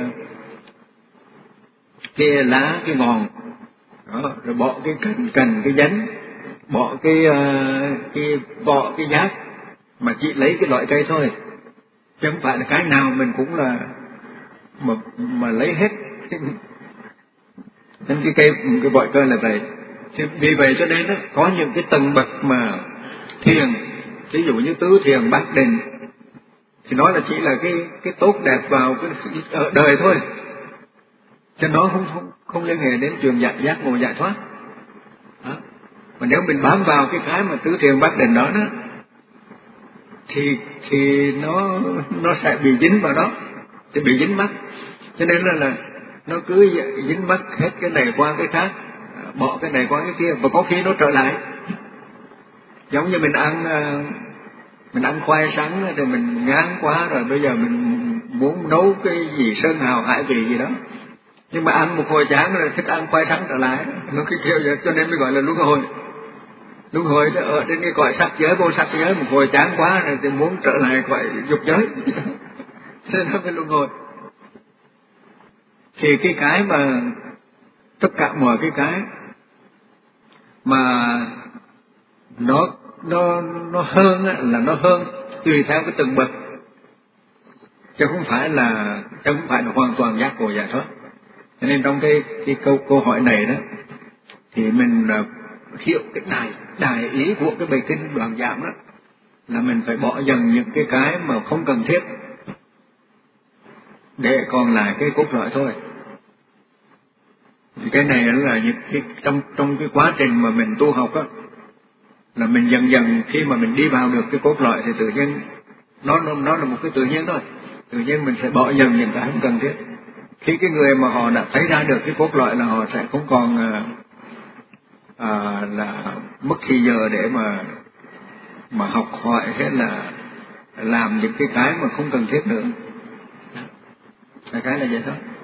Speaker 1: cái lá, cái ngọn đó, rồi bỏ cái cành, cái nhánh, bỏ cái vỏ, cái giác, mà chỉ lấy cái loại cây thôi, chứ không phải là cái nào mình cũng là mà lấy hết. Nên cái vỏ cây là vậy. Vì vậy cho nên có những cái tầng bậc mà thiền, ví dụ như tứ thiền bát định, thì nó là chỉ là cái tốt đẹp vào ở đời thôi, cho nó không liên hệ đến chuyện giác ngộ giải thoát. Đó. Mà nếu mình bám vào cái mà tứ thiền bát định đó thì nó sẽ bị dính vào đó, sẽ bị dính mắc. Cho nên là nó cứ dính mắc hết cái này qua cái khác, bỏ cái này qua cái kia, và có khi nó trở lại. Giống như mình ăn khoai sắn thì mình ngán quá rồi, bây giờ mình muốn nấu cái gì sơn hào hải vị gì đó, nhưng mà ăn một hồi chán rồi thích ăn khoai sắn trở lại, nó cái kiểu vậy. Cho nên mới gọi là luân hồi ở trên cái cõi sắc giới, vô sắc giới, một hồi chán quá rồi thì muốn trở lại cõi dục giới. Cho nên nó mới luân hồi. Thì cái mà tất cả mọi cái mà nó hơn là nó hơn tùy theo cái từng bậc, chứ không phải là hoàn toàn giác ngộ giải thoát. Cho nên trong cái câu hỏi này đó thì mình hiểu cái đại ý của cái bài kinh Đoạn Giảm đó, là mình phải bỏ dần những cái mà không cần thiết để còn lại cái cốt lõi thôi. Thì cái này là những cái trong cái quá trình mà mình tu học á, là mình dần dần khi mà mình đi vào được cái cốt lõi thì tự nhiên nó là một cái tự nhiên thôi. Tự nhiên mình sẽ bỏ dần những cái không cần thiết. Khi cái người mà họ đã thấy ra được cái cốt lõi là họ sẽ không còn là mất thì giờ để mà học hỏi hay là làm những cái mà không cần thiết nữa. Đại khái là vậy thôi.